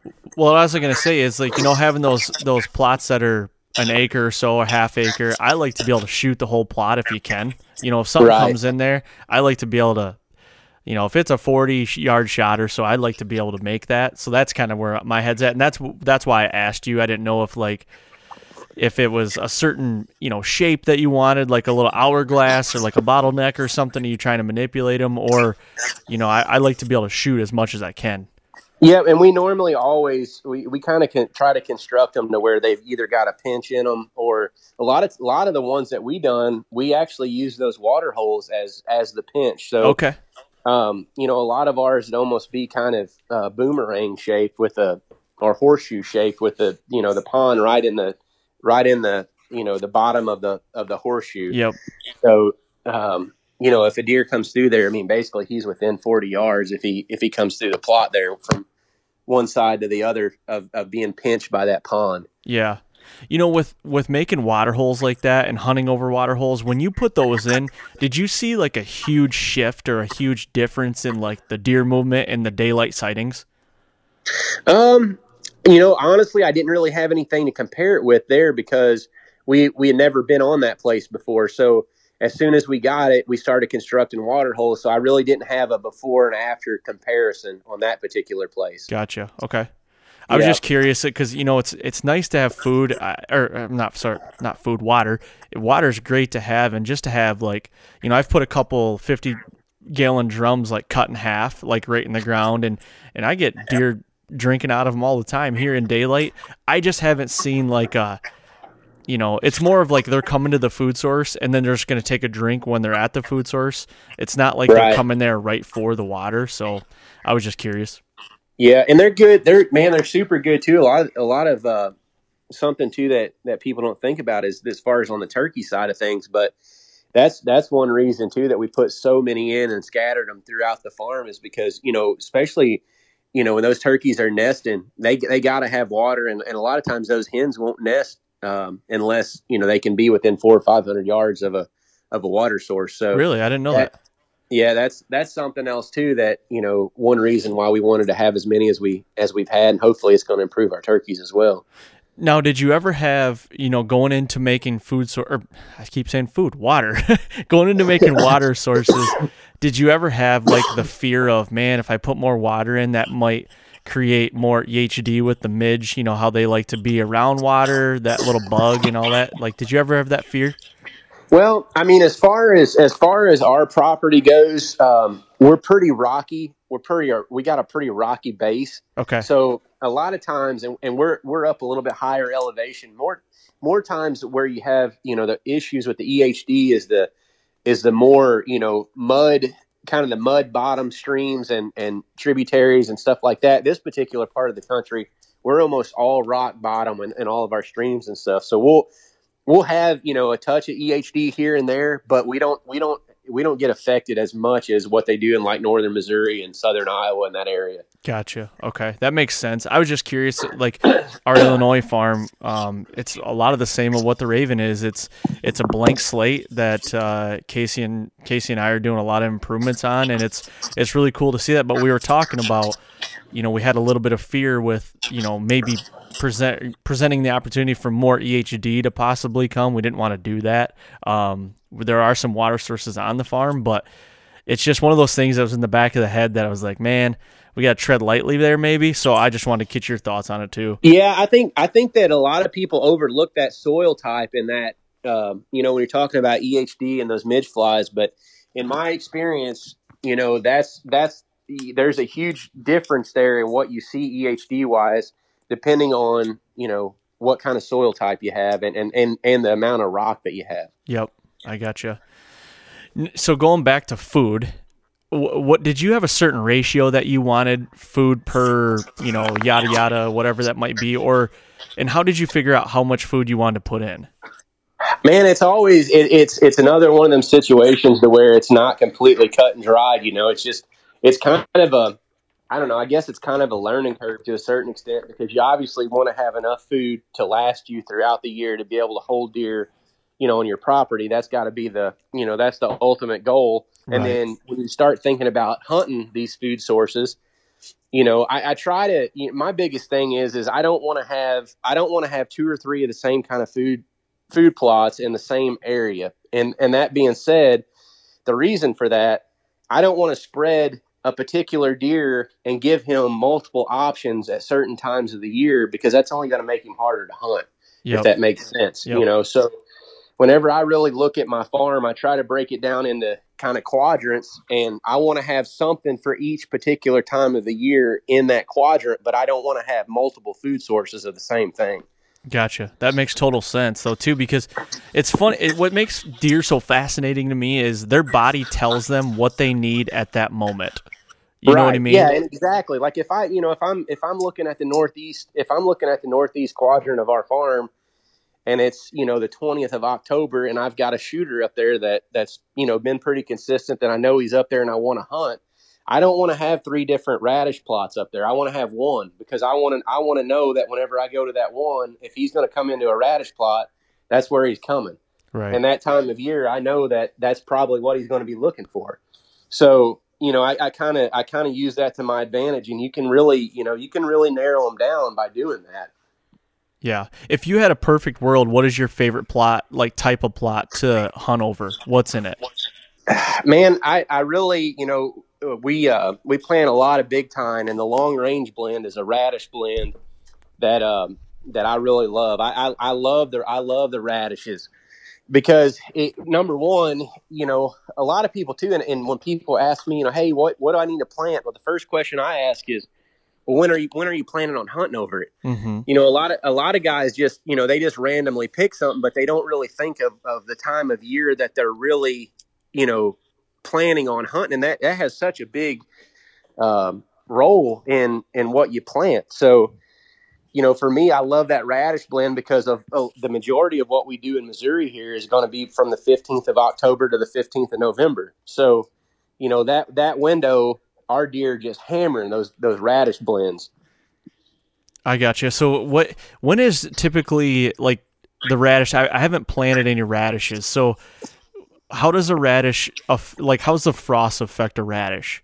Well, what I was going to say is, like, you know, having those those plots that are an acre or so, a half acre, I like to be able to shoot the whole plot if you can. You know, if something Right. comes in there, I like to be able to, you know, if it's a forty-yard shot or so, I'd like to be able to make that. So that's kind of where my head's at, and that's that's why I asked you. I didn't know if, like, if it was a certain, you know, shape that you wanted, like a little hourglass or like a bottleneck or something, and you're trying to manipulate them, or, you know, I, I like to be able to shoot as much as I can. Yeah, and we normally always we, we kind of can try to construct them to where they've either got a pinch in them, or a lot of a lot of the ones that we done, we actually use those water holes as as the pinch. So Okay. um, you know, a lot of ours would almost be kind of uh, boomerang shaped with a or horseshoe shaped with the you know the pond right in the right in the you know the bottom of the of the horseshoe. Yep. So um, you know, if a deer comes through there, I mean, basically he's within forty yards if he if he comes through the plot there from one side to the other of, of being pinched by that pond. Yeah. You know, with, with making water holes like that and hunting over water holes, when you put those in, did you see like a huge shift or a huge difference in like the deer movement and the daylight sightings? Um, you know, honestly, I didn't really have anything to compare it with there because we, we had never been on that place before. So as soon as we got it, we started constructing water holes. So I really didn't have a before and after comparison on that particular place. Gotcha. Okay. I was Yeah. just curious because, you know, it's it's nice to have food, uh, or uh, not sorry, not food, water. Water's great to have, and just to have, like, you know, I've put a couple fifty gallon drums like cut in half, like right in the ground, and and I get deer drinking out of them all the time here in daylight. I just haven't seen like a, you know, it's more of like they're coming to the food source and then they're just going to take a drink when they're at the food source. It's not like Right. they're coming there right for the water. So I was just curious. Yeah, and they're good. They're man, they're super good too. A lot, of, a lot of uh, something too that that people don't think about is as far as on the turkey side of things. But that's that's one reason too that we put so many in and scattered them throughout the farm is because you know, especially you know when those turkeys are nesting, they they got to have water, and, and a lot of times those hens won't nest um, unless you know they can be within four or five hundred yards of a of a water source. So Really? I didn't know that. that yeah, that's that's something else too. That you know, one reason why we wanted to have as many as we as we've had, and hopefully it's going to improve our turkeys as well. Now, did you ever have, you know, going into making food, so, or I keep saying food, water, going into making water sources, did you ever have like the fear of, man, if I put more water in, that might create more E H D with the midge, you know, how they like to be around water, that little bug and all that? Like, did you ever have that fear? Well, I mean, as far as as far as our property goes, um, we're pretty rocky. We're pretty we got a pretty rocky base. Okay. So a lot of times, and, and we're we're up a little bit higher elevation. More more times where you have you know the issues with the E H D is the is the more you know mud kind of the mud bottom streams and and tributaries and stuff like that. This particular part of the country, we're almost all rock bottom in, in all of our streams and stuff. So we'll we'll have you know a touch of E H D here and there, but we don't we don't we don't get affected as much as what they do in like northern Missouri and southern Iowa in that area. Gotcha. Okay. That makes sense. I was just curious, like our Illinois farm, um, it's a lot of the same of what the Raven is. It's, it's a blank slate that, uh, Casey and Casey and I are doing a lot of improvements on, and it's, it's really cool to see that. But we were talking about, you know, we had a little bit of fear with, you know, maybe present, presenting the opportunity for more E H D to possibly come. We didn't want to do that. Um, there are some water sources on the farm, but it's just one of those things that was in the back of the head that I was like, man, we got to tread lightly there maybe. So I just wanted to get your thoughts on it too. Yeah, I think I think that a lot of people overlook that soil type and that, um, you know, when you're talking about E H D and those midge flies. But in my experience, you know, that's that's there's a huge difference there in what you see E H D wise, depending on, you know, what kind of soil type you have and, and, and, and the amount of rock that you have. Yep, I gotcha. So going back to food, what, what did you have a certain ratio that you wanted food per, you know, yada yada, whatever that might be, or and how did you figure out how much food you wanted to put in? Man, it's always it, it's it's another one of them situations to where it's not completely cut and dried. You know, it's just it's kind of a I don't know. I guess it's kind of a learning curve to a certain extent because you obviously want to have enough food to last you throughout the year to be able to hold deer, you know, on your property. That's got to be the, you know, that's the ultimate goal. And Right. then when you start thinking about hunting these food sources, you know, I, I try to, you know, my biggest thing is, is I don't want to have, I don't want to have two or three of the same kind of food, food plots in the same area. And, and that being said, the reason for that, I don't want to spread a particular deer and give him multiple options at certain times of the year, because that's only going to make him harder to hunt. Yep. If that makes sense, yep. you know? So whenever I really look at my farm, I try to break it down into kind of quadrants, and I want to have something for each particular time of the year in that quadrant, but I don't want to have multiple food sources of the same thing. Gotcha. That makes total sense, though, too, because it's fun. It, what makes deer so fascinating to me is their body tells them what they need at that moment. You right. know what I mean? Yeah, and exactly. Like if I, you know, if I'm if I'm looking at the northeast, if I'm looking at the northeast quadrant of our farm, and it's, you know, the twentieth of October, and I've got a shooter up there that that's, you know, been pretty consistent, that I know he's up there and I want to hunt. I don't want to have three different radish plots up there. I want to have one, because I want to I want to know that whenever I go to that one, if he's going to come into a radish plot, that's where he's coming. Right. And that time of year, I know that that's probably what he's going to be looking for. So, you know, I kind of I kind of use that to my advantage, and you can really, you know, you can really narrow them down by doing that. Yeah. If you had a perfect world, what is your favorite plot, like type of plot to hunt over? What's in it? Man, I, I really, you know, we uh, we plant a lot of big tine, and the long range blend is a radish blend that um, that I really love. I, I, I love the I love the radishes, because it, number one, you know, a lot of people too, and, and when people ask me, you know, hey, what what do I need to plant? Well, the first question I ask is, well, when are you when are you planning on hunting over it? Mm-hmm. You know, a lot of a lot of guys just, you know, they just randomly pick something, but they don't really think of, of the time of year that they're really, you know, planning on hunting, and that, that has such a big um, role in in what you plant. So, you know, for me, I love that radish blend because of oh, the majority of what we do in Missouri here is going to be from the fifteenth of October to the fifteenth of November. So, you know, that that window, our deer just hammering those those radish blends. I gotcha. So what when is typically like the radish? I, I haven't planted any radishes, so how does a radish like how's the frost affect a radish?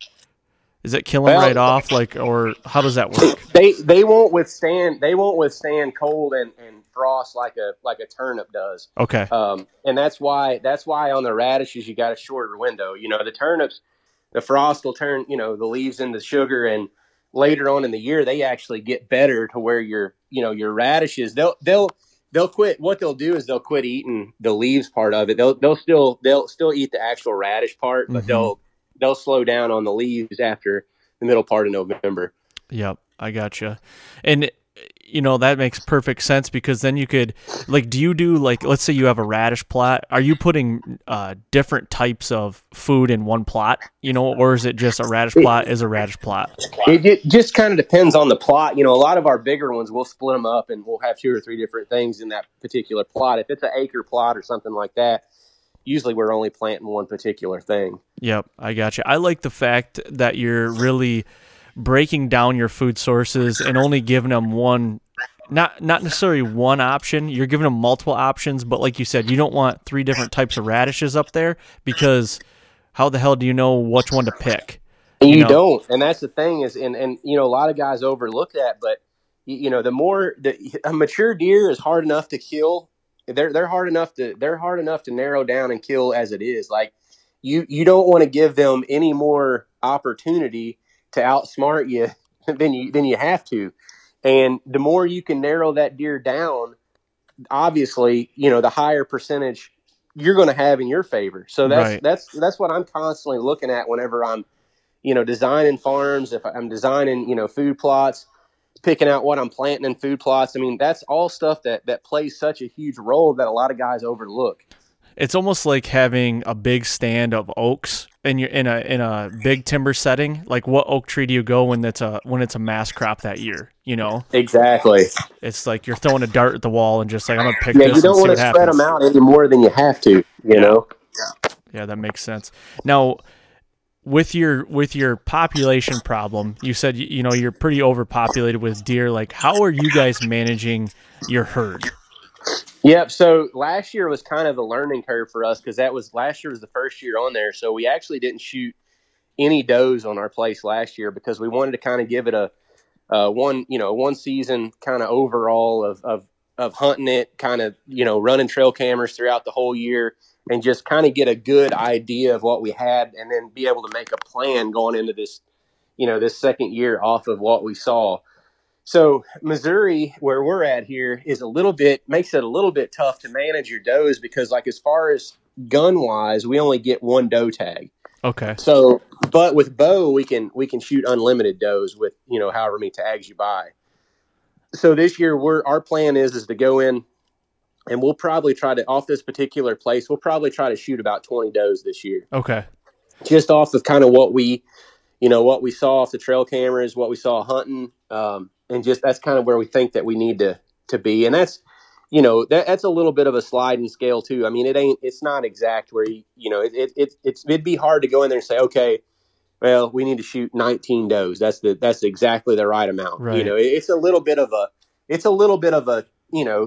Is it killing well, right off, like, or how does that work? They they won't withstand they won't withstand cold and, and frost like a like a turnip does. Okay. Um, and that's why that's why on the radishes you got a shorter window. You know, the turnips, the frost will turn, you know, the leaves into sugar, and later on in the year they actually get better to where your, you know, your radishes, they'll they'll they'll quit. What they'll do is they'll quit eating the leaves part of it. They'll they'll still they'll still eat the actual radish part, but mm-hmm. they'll they'll slow down on the leaves after the middle part of November. Yep, I gotcha. And you know, that makes perfect sense, because then you could, like, do you do, like, let's say you have a radish plot, are you putting uh, different types of food in one plot, you know, or is it just a radish plot is a radish plot? It, it just kind of depends on the plot. You know, a lot of our bigger ones, we'll split them up and we'll have two or three different things in that particular plot. If it's an acre plot or something like that, usually we're only planting one particular thing. Yep, I gotcha. I like the fact that you're really breaking down your food sources and only giving them one, not not necessarily one option. You're giving them multiple options, but like you said, you don't want three different types of radishes up there, because how the hell do you know which one to pick? You, you know? don't, and that's the thing is, and and you know, a lot of guys overlook that, but you know, the more the a mature deer is hard enough to kill. They're they're hard enough to they're hard enough to narrow down and kill as it is. Like you you don't want to give them any more opportunity to outsmart you than you than you have to. And the more you can narrow that deer down, obviously, you know, the higher percentage you're going to have in your favor. So that's right. that's that's what I'm constantly looking at whenever I'm, you know, designing farms, if I'm designing, you know, food plots, picking out what I'm planting in food plots. I mean, that's all stuff that that plays such a huge role that a lot of guys overlook. It's almost like having a big stand of oaks in your in a in a big timber setting. Like, what oak tree do you go when it's a when it's a mass crop that year? You know, exactly. It's like you're throwing a dart at the wall and just like, I'm gonna pick yeah, this. You don't want to spread happens. them out any more than you have to. You yeah. know. Yeah, that makes sense. Now, with your with your population problem, you said you know you're pretty overpopulated with deer. Like, how are you guys managing your herd? Yep. So last year was kind of a learning curve for us, because that was last year was the first year on there. So we actually didn't shoot any does on our place last year because we wanted to kind of give it a uh, one, you know, one season kind of overall of, of, of hunting it, kind of, you know, running trail cameras throughout the whole year and just kind of get a good idea of what we had and then be able to make a plan going into this, you know, this second year off of what we saw. So Missouri, where we're at here, is a little bit, makes it a little bit tough to manage your does because, like, as far as gun wise, we only get one doe tag. Okay. So, but with bow, we can, we can shoot unlimited does with, you know, however many tags you buy. So this year we're, our plan is, is to go in and we'll probably try to, off this particular place, we'll probably try to shoot about twenty does this year. Okay. Just off of kind of what we, you know, what we saw off the trail cameras, what we saw hunting, um, and just that's kind of where we think that we need to to be. And that's, you know, that, that's a little bit of a sliding scale too. I mean, it ain't, it's not exact where you, you know, it, it, it it's, it'd be hard to go in there and say, okay, well, we need to shoot nineteen does. That's the, that's exactly the right amount. Right. You know, it, it's a little bit of a, it's a little bit of a, you know,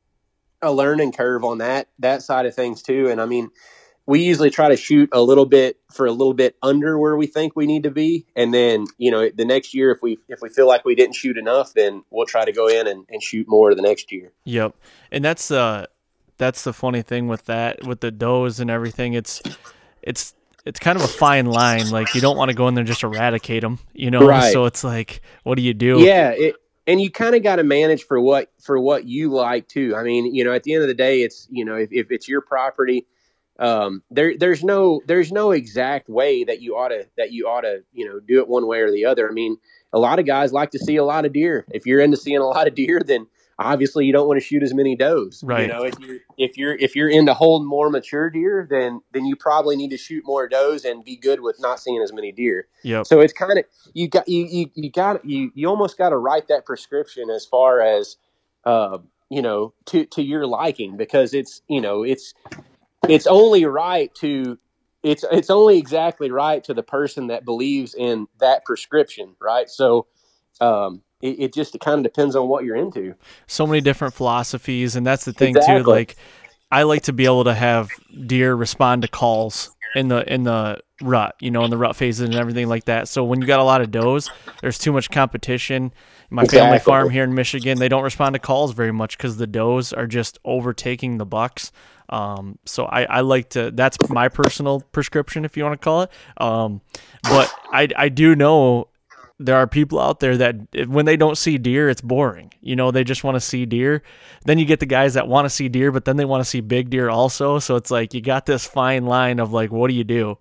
a learning curve on that, that side of things too. And I mean, we usually try to shoot a little bit for a little bit under where we think we need to be. And then, you know, the next year, if we, if we feel like we didn't shoot enough, then we'll try to go in and, and shoot more the next year. Yep. And that's, uh, that's the funny thing with that, with the does and everything. It's, it's, it's kind of a fine line. Like you don't want to go in there and just eradicate them, you know? Right. So it's like, what do you do? Yeah. It, and you kind of got to manage for what, for what you like too. I mean, you know, at the end of the day, it's, you know, if, if it's your property, Um, there, there's no, there's no exact way that you ought to, that you ought to, you know, do it one way or the other. I mean, a lot of guys like to see a lot of deer. If you're into seeing a lot of deer, then obviously you don't want to shoot as many does. Right. You know, if you're, if you're, if you're into holding more mature deer, then, then you probably need to shoot more does and be good with not seeing as many deer. Yep. So it's kind of, you got, you, you, you got, you, you almost got to write that prescription as far as, uh, you know, to, to your liking, because it's, you know, it's, It's only right to, it's it's only exactly right to the person that believes in that prescription, right? So um, it, it just it kind of depends on what you're into. So many different philosophies, and that's the thing Exactly. too. Like, I like to be able to have deer respond to calls in the in the rut, you know, in the rut phases and everything like that. So when you got a lot of does, there's too much competition. My Exactly. family farm here in Michigan, they don't respond to calls very much because the does are just overtaking the bucks. Um, so I, I like to, that's my personal prescription, if you want to call it. Um, but I, I do know there are people out there that when they don't see deer, it's boring. You know, they just want to see deer. Then you get the guys that want to see deer, but then they want to see big deer also. So it's like, you got this fine line of like, what do you do?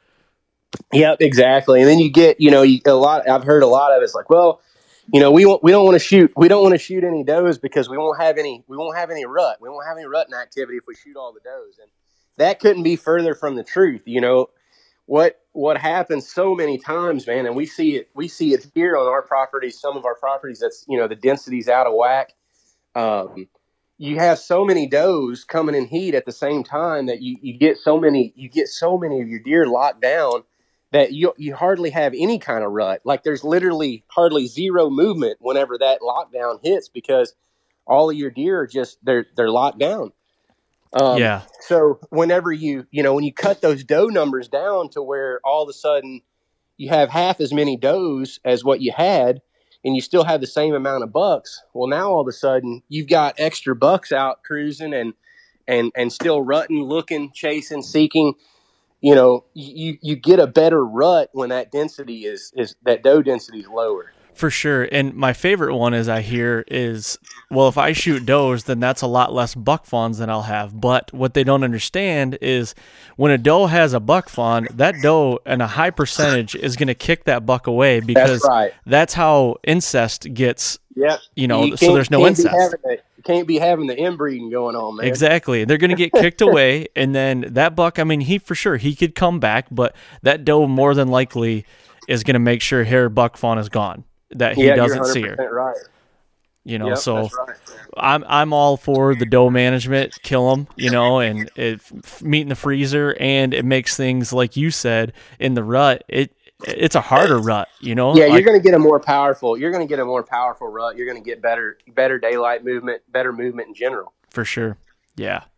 Yep, exactly. And then you get, you know, you, a lot, I've heard a lot of it's like, well, you know, we won't, we don't want to shoot, we don't want to shoot any does because we won't have any, we won't have any rut. We won't have any rutting activity if we shoot all the does. And that couldn't be further from the truth. You know, what, what happens so many times, man, and we see it, we see it here on our properties, some of our properties that's, you know, the density's out of whack. Um, you have so many does coming in heat at the same time that you, you get so many, you get so many of your deer locked down that you you hardly have any kind of rut. Like there's literally hardly zero movement whenever that lockdown hits because all of your deer are just, they're, they're locked down. Um, Yeah. So whenever you, you know, when you cut those doe numbers down to where all of a sudden you have half as many does as what you had and you still have the same amount of bucks. Well, now all of a sudden you've got extra bucks out cruising and, and, and still rutting, looking, chasing, seeking. You know, you, you get a better rut when that density is, is that doe density is lower. For sure. And my favorite one is I hear is, well, if I shoot does, then that's a lot less buck fawns than I'll have. But what they don't understand is when a doe has a buck fawn, that doe in a high percentage is going to kick that buck away because That's right. that's how incest gets, Yep. you know, You so can't- there's no can't be incest. having the- You can't be having the inbreeding going on, man. Exactly. They're going to get kicked away. And then that buck, I mean, he for sure, he could come back, but that doe more than likely is going to make sure her buck fawn is gone, that he Yeah, doesn't you're see one hundred percent her. right. You know, Yep, so that's right. I'm I'm all for the doe management, kill them, you know, and it, f- meat in the freezer, and it makes things like you said in the rut. It it's a harder rut, you know. Yeah, Like, you're going to get a more powerful. You're going to get a more powerful rut. You're going to get better, better daylight movement, better movement in general. for sure. Yeah.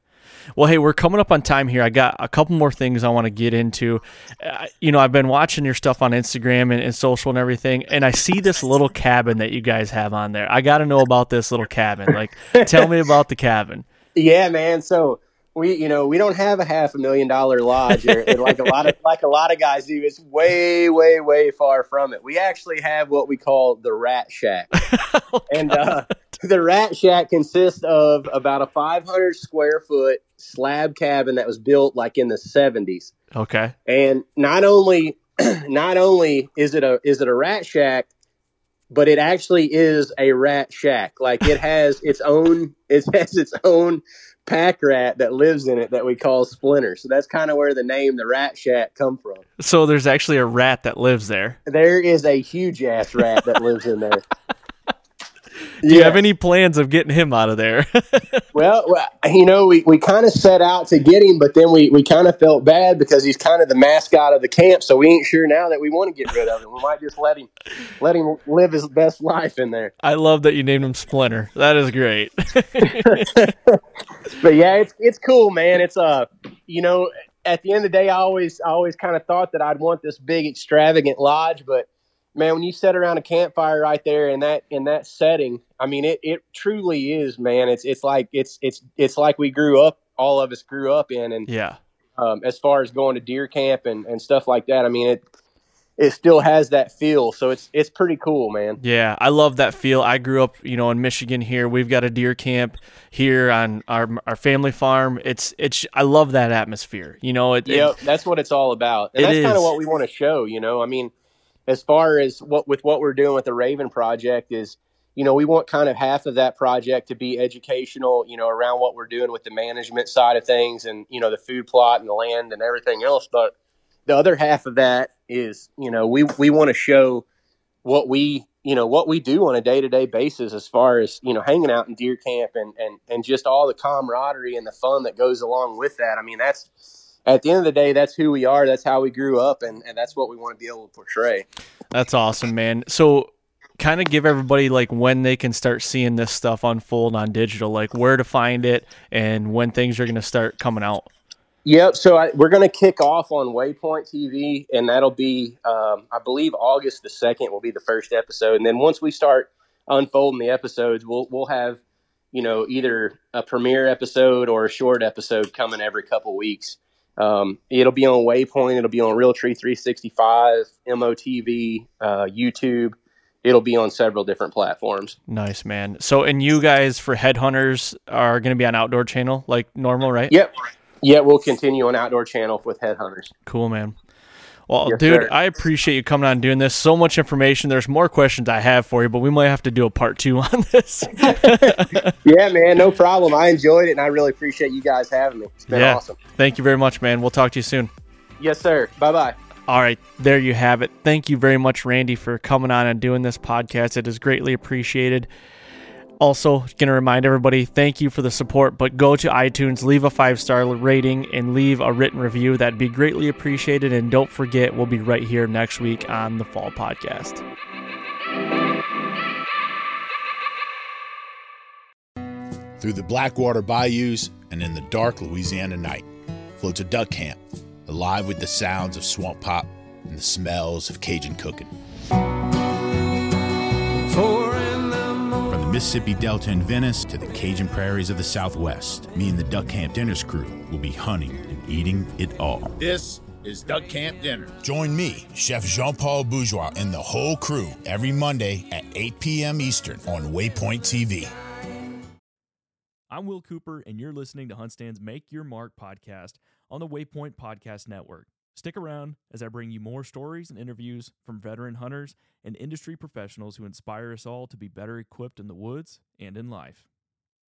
Well, hey, we're coming up on time here. I got a couple more things I want to get into. Uh, you know, I've been watching your stuff on Instagram and, and social and everything, and I see this little cabin that you guys have on there. I got to know about this little cabin. Like, tell me about the cabin. Yeah, man. So we, you know, we don't have a half a million dollar lodge, or, or like a lot of like a lot of guys do. It's way, way, way far from it. We actually have what we call the Rat Shack, oh, and uh, the Rat Shack consists of about a five hundred square foot slab cabin that was built like in the seventies. Okay, and not only, not only is it a is it a rat shack, but it actually is a rat shack. Like it has its own, it has its own pack rat that lives in it that we call Splinter. So that's kind of where the name, the Rat Shack, come from. So there's actually a rat that lives there. There is a huge ass rat that lives in there. Do you yeah. have any plans of getting him out of there? well, you know, we, we kind of set out to get him, but then we, we kind of felt bad because he's kind of the mascot of the camp. So we ain't sure now that we want to get rid of him. We might just let him let him live his best life in there. I love that you named him Splinter. That is great. But yeah, it's it's cool, man. It's uh, you know, at the end of the day, I always I always kind of thought that I'd want this big extravagant lodge, but man, when you sit around a campfire right there in that in that setting, I mean, it, it truly is, man. It's it's like it's it's it's like we grew up, all of us grew up in, and yeah. Um, as far as going to deer camp and, and stuff like that, I mean, it it still has that feel, so it's it's pretty cool, man. Yeah, I love that feel. I grew up, you know, in Michigan. Here, we've got a deer camp here on our our family farm. It's it's I love that atmosphere. You know, it. Yep, it, that's what it's all about, and that's kind of what we want to show. You know, I mean. As far as what with what we're doing with the Raven Project is, you know, we want kind of half of that project to be educational, you know, around what we're doing with the management side of things and, you know, the food plot and the land and everything else. But the other half of that is, you know, we, we want to show what we, you know, what we do on a day-to-day basis as far as, you know, hanging out in deer camp and, and, and just all the camaraderie and the fun that goes along with that. I mean, that's, at the end of the day, that's who we are. That's how we grew up, and, and that's what we want to be able to portray. That's awesome, man. So kind of give everybody, like, when they can start seeing this stuff unfold on digital, like where to find it and when things are going to start coming out. Yep. So I, we're going to kick off on Waypoint T V, and that'll be, um, I believe, August the second will be the first episode. And then once we start unfolding the episodes, we'll we'll have, you know, either a premiere episode or a short episode coming every couple weeks. Um, it'll be on Waypoint. It'll be on Realtree three sixty-five, M O T V, uh, YouTube. It'll be on several different platforms. Nice, man. So, and you guys for Headhunters are going to be on Outdoor Channel like normal, right? Yep. Yeah, we'll continue on Outdoor Channel with Headhunters. Cool, man. Well, yes, dude, sir. I appreciate you coming on and doing this. So much information. There's more questions I have for you, but we might have to do a part two on this. Yeah, man, no problem. I enjoyed it, and I really appreciate you guys having me. It's been yeah. awesome. Thank you very much, man. We'll talk to you soon. Yes, sir. Bye-bye. All right, there you have it. Thank you very much, Randy, for coming on and doing this podcast. It is greatly appreciated. Also, going to remind everybody, thank you for the support, but go to iTunes, leave a five-star rating, and leave a written review. That'd be greatly appreciated. And don't forget, we'll be right here next week on the Fall Podcast. Through the Blackwater bayous and in the dark Louisiana night floats a duck camp, alive with the sounds of swamp pop and the smells of Cajun cooking. From the Mississippi Delta in Venice to the Cajun prairies of the Southwest, me and the Duck Camp Dinners crew will be hunting and eating it all. This is Duck Camp Dinner. Join me, Chef Jean-Paul Bourgeois, and the whole crew every Monday at eight p.m. Eastern on Waypoint T V. I'm Will Cooper, and you're listening to HuntStand's Make Your Mark podcast on the Waypoint Podcast Network. Stick around as I bring you more stories and interviews from veteran hunters and industry professionals who inspire us all to be better equipped in the woods and in life.